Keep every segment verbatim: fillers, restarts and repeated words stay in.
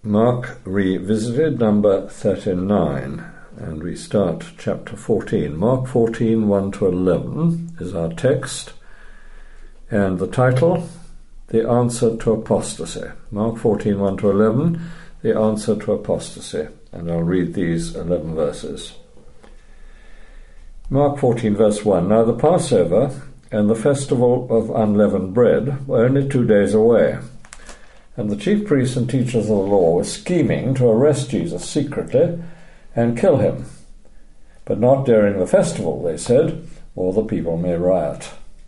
Mark Revisited, number thirty-nine, and we start chapter fourteen. Mark fourteen, one to eleven is our text, and the title, The Answer to Apostasy. Mark fourteen, one to eleven, The Answer to Apostasy, and I'll read these eleven verses. Mark fourteen, verse one, Now the Passover and the festival of unleavened bread were only two days away, and the chief priests and teachers of the law were scheming to arrest Jesus secretly and kill him. But not during the festival, they said, or the people may riot.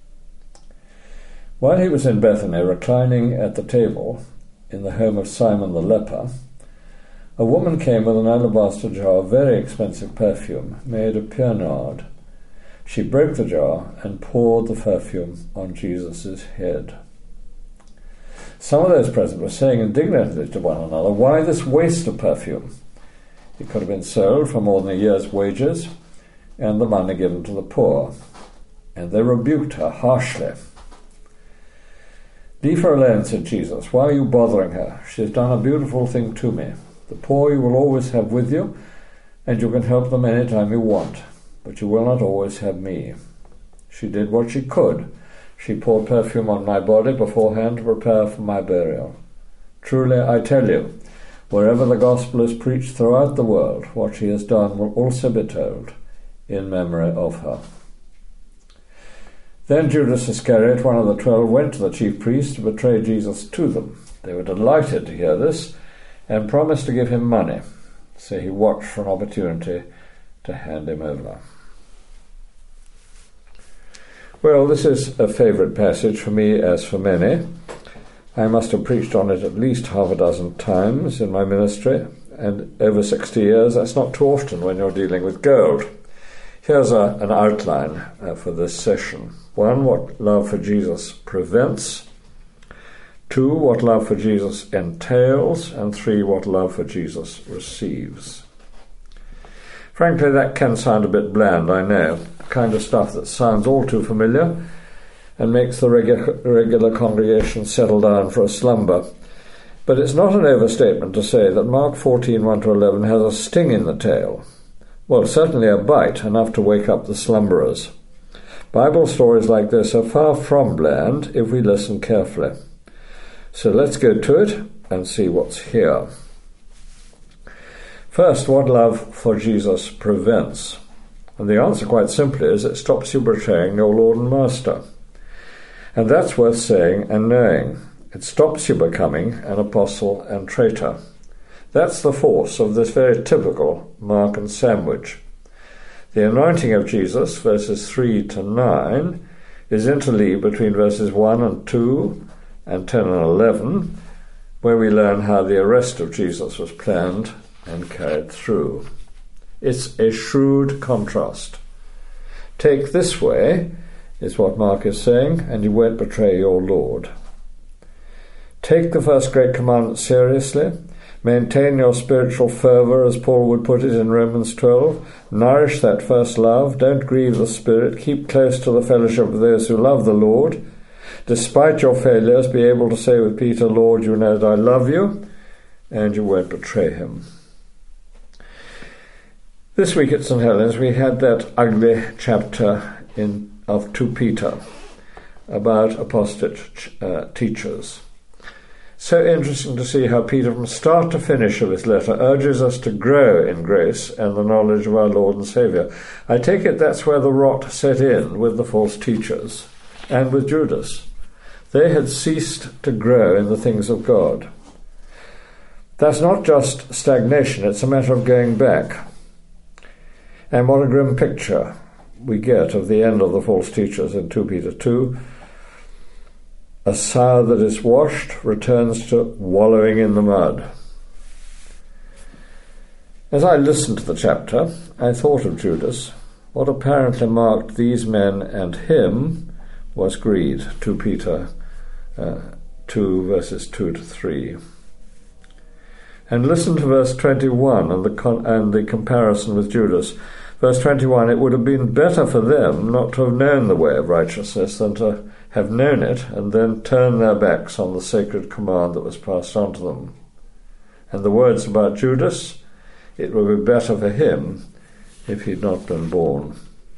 While he was in Bethany, reclining at the table in the home of Simon the leper, a woman came with an alabaster jar of very expensive perfume, made of pure nard. She broke the jar and poured the perfume on Jesus' head. Some of those present were saying indignantly to one another, Why this waste of perfume? It could have been sold for more than a year's wages and the money given to the poor. And they rebuked her harshly. Leave her alone, said Jesus. Why are you bothering her? She has done a beautiful thing to me. The poor you will always have with you, and you can help them any time you want, but you will not always have me. She did what she could. She poured perfume on my body beforehand to prepare for my burial. Truly, I tell you, wherever the gospel is preached throughout the world, what she has done will also be told in memory of her. Then Judas Iscariot, one of the twelve, went to the chief priests to betray Jesus to them. They were delighted to hear this and promised to give him money, so he watched for an opportunity to hand him over. Well, this is a favourite passage for me as for many. I must have preached on it at least half a dozen times in my ministry, and over sixty years, that's not too often when you're dealing with gold. Here's a, an outline uh, for this session. One, what love for Jesus prevents. Two, what love for Jesus entails. And three, what love for Jesus receives. Frankly, that can sound a bit bland, I know, the kind of stuff that sounds all too familiar and makes the regu- regular congregation settle down for a slumber. But it's not an overstatement to say that Mark fourteen, one to eleven has a sting in the tail. Well, certainly a bite, enough to wake up the slumberers. Bible stories like this are far from bland if we listen carefully. So let's go to it and see what's here. First, what love for Jesus prevents? And the answer quite simply is it stops you betraying your Lord and Master. And that's worth saying and knowing. It stops you becoming an apostle and traitor. That's the force of this very typical Markan sandwich. The anointing of Jesus, verses three to nine, is interleaved between verses one and two and ten and eleven, where we learn how the arrest of Jesus was planned and carried through. It's a shrewd contrast. Take this way, is what Mark is saying, and you won't betray your Lord. Take the first great commandment seriously. Maintain your spiritual fervour, as Paul would put it in Romans twelve. Nourish that first love. Don't grieve the Spirit. Keep close to the fellowship of those who love the Lord. Despite your failures, be able to say with Peter, Lord, you know that I love you, and you won't betray him. This week at Saint Helens we had that ugly chapter in of Second Peter about apostate uh, teachers. So interesting to see how Peter from start to finish of his letter urges us to grow in grace and the knowledge of our Lord and Saviour. I take it that's where the rot set in with the false teachers and with Judas. They had ceased to grow in the things of God. That's not just stagnation, it's a matter of going back. And what a grim picture we get of the end of the false teachers in Second Peter two. A sow that is washed returns to wallowing in the mud. As I listened to the chapter, I thought of Judas. What apparently marked these men and him was greed. Second Peter uh, two, verses two to three. And listen to verse twenty-one and the, con- and the comparison with Judas. Verse twenty-one, it would have been better for them not to have known the way of righteousness than to have known it and then turn their backs on the sacred command that was passed on to them. And the words about Judas, it would be better for him if he'd not been born.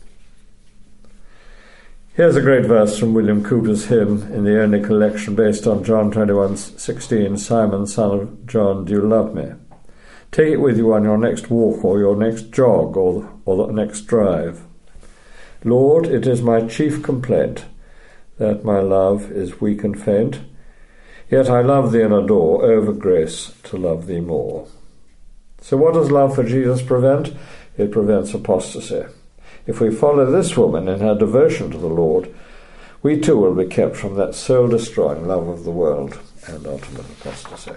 Here's a great verse from William Cowper's hymn in the only collection based on John twenty-one sixteen, Simon, son of John, do you love me? Take it with you on your next walk or your next jog or, or the next drive. Lord, it is my chief complaint that my love is weak and faint, yet I love thee and adore, over grace to love thee more. So what does love for Jesus prevent? It prevents apostasy. If we follow this woman in her devotion to the Lord, we too will be kept from that soul-destroying love of the world and ultimate apostasy.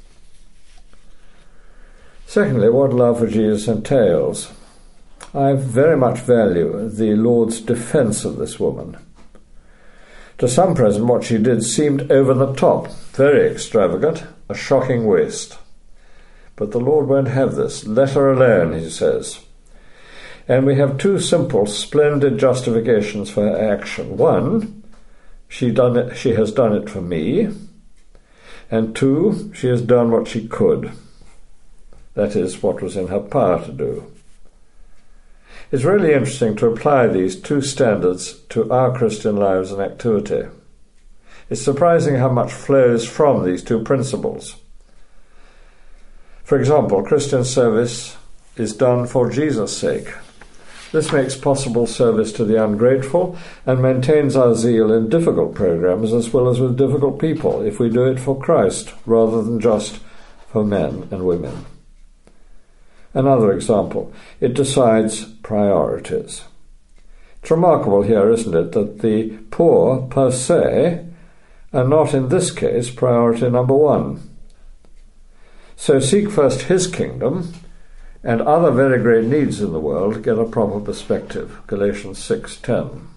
Secondly, what love for Jesus entails. I very much value the Lord's defence of this woman. To some present, what she did seemed over the top, very extravagant, a shocking waste. But the Lord won't have this. Let her alone, he says. And we have two simple, splendid justifications for her action. One, she done it, she has done it for me. And two, she has done what she could. That is, what was in her power to do. It's really interesting to apply these two standards to our Christian lives and activity. It's surprising how much flows from these two principles. For example, Christian service is done for Jesus' sake. This makes possible service to the ungrateful and maintains our zeal in difficult programs as well as with difficult people if we do it for Christ rather than just for men and women. Another example, it decides priorities. It's remarkable here, isn't it, that the poor per se are not in this case priority number one. So seek first his kingdom, and other very great needs in the world get a proper perspective. Galatians six ten.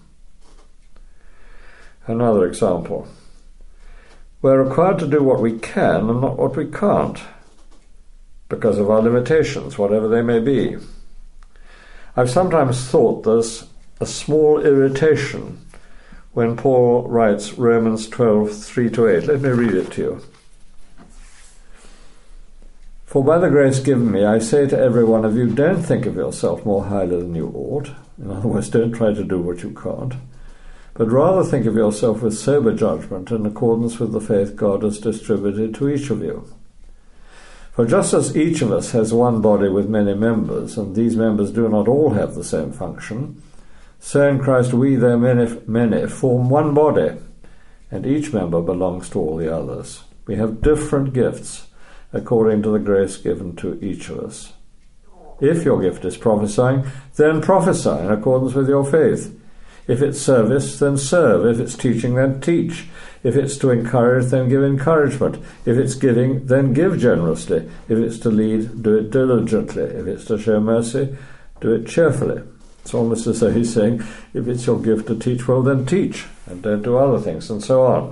Another example. We're required to do what we can and not what we can't, because of our limitations, whatever they may be. I've sometimes thought there's a small irritation when Paul writes Romans twelve three to eight. Let me read it to you. For by the grace given me, I say to every one of you, don't think of yourself more highly than you ought. In other words, don't try to do what you can't. But rather think of yourself with sober judgment in accordance with the faith God has distributed to each of you. For just as each of us has one body with many members, and these members do not all have the same function, so in Christ we, though many, many, form one body, and each member belongs to all the others. We have different gifts, according to the grace given to each of us. If your gift is prophesying, then prophesy in accordance with your faith. If it's service, then serve. If it's teaching, then teach. If it's to encourage, then give encouragement. If it's giving, then give generously. If it's to lead, do it diligently. If it's to show mercy, do it cheerfully. It's almost as though he's saying, if it's your gift to teach, well, then teach, and don't do other things, and so on.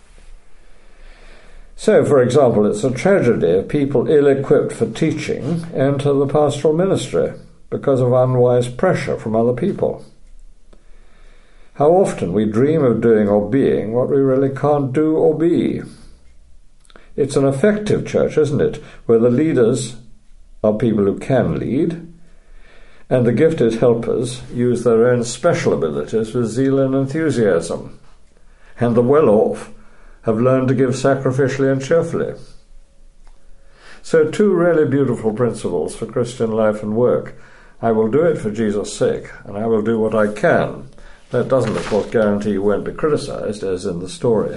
So, for example, it's a tragedy if people ill-equipped for teaching enter the pastoral ministry because of unwise pressure from other people. How often we dream of doing or being what we really can't do or be. It's an effective church, isn't it, where the leaders are people who can lead, and the gifted helpers use their own special abilities with zeal and enthusiasm, and the well-off have learned to give sacrificially and cheerfully. So two really beautiful principles for Christian life and work. I will do it for Jesus' sake, and I will do what I can. That doesn't, of course, guarantee you won't be criticized, as in the story.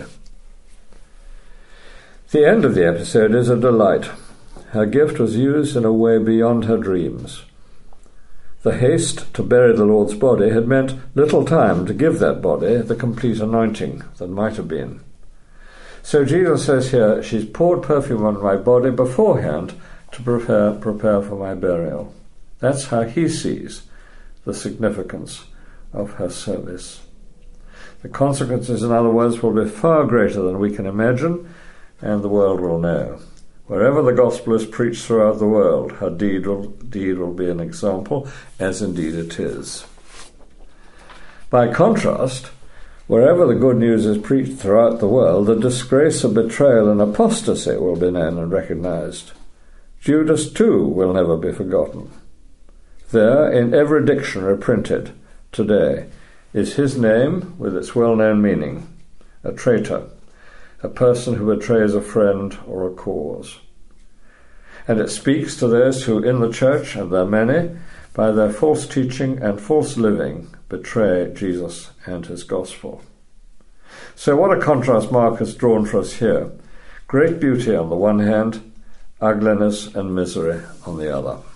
The end of the episode is a delight. Her gift was used in a way beyond her dreams. The haste to bury the Lord's body had meant little time to give that body the complete anointing that might have been. So Jesus says here, she's poured perfume on my body beforehand to prepare, prepare for my burial. That's how he sees the significance of her service. The consequences, in other words, will be far greater than we can imagine, and the world will know. Wherever the gospel is preached throughout the world, her deed will, deed will be an example, as indeed it is. By contrast, wherever the good news is preached throughout the world, the disgrace of betrayal and apostasy will be known and recognized. Judas too will never be forgotten. There, in every dictionary printed today, is his name with its well-known meaning, a traitor, a person who betrays a friend or a cause. And it speaks to those who in the church, and there are many, by their false teaching and false living, betray Jesus and his gospel. So what a contrast Mark has drawn for us here. Great beauty on the one hand, ugliness and misery on the other.